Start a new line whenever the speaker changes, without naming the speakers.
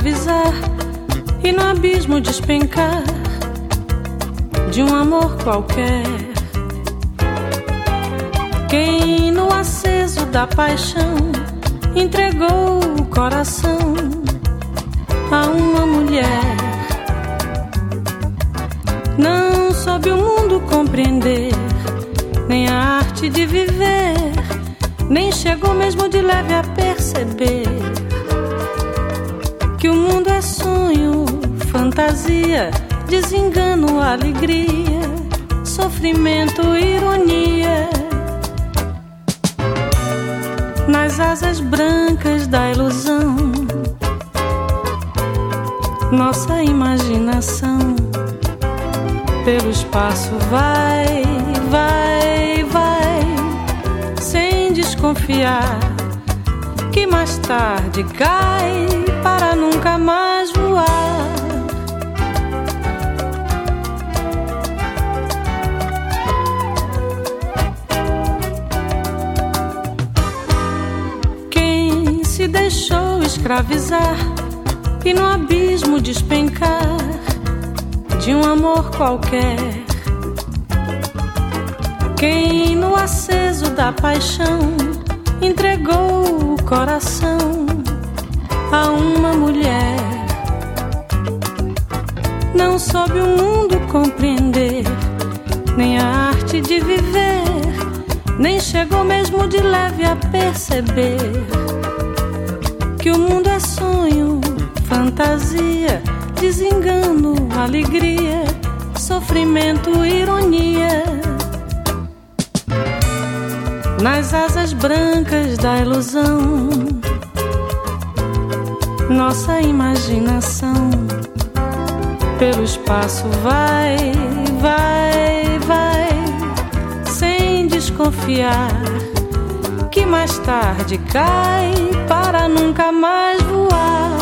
escravizar e no abismo despencar de um amor qualquer. Quem no aceso da paixão entregou o coração a uma mulher, não soube o mundo compreender, nem a arte de viver, nem chegou mesmo de leve a perceber que o mundo é sonho, fantasia, desengano, alegria, sofrimento, ironia. Nas asas brancas da ilusão, nossa imaginação pelo espaço vai, vai, vai, sem desconfiar que mais tarde cai para nunca mais voar. Quem se deixou escravizar e no abismo despencar de um amor qualquer. Quem no aceso da paixão entregou o coração a uma mulher, não soube o mundo compreender, nem a arte de viver, nem chegou mesmo de leve a perceber que o mundo é sonho, fantasia, desengano, alegria, sofrimento, ironia. Nas asas brancas da ilusão, nossa imaginação pelo espaço vai, vai, vai, sem desconfiar que mais tarde cai para nunca mais voar.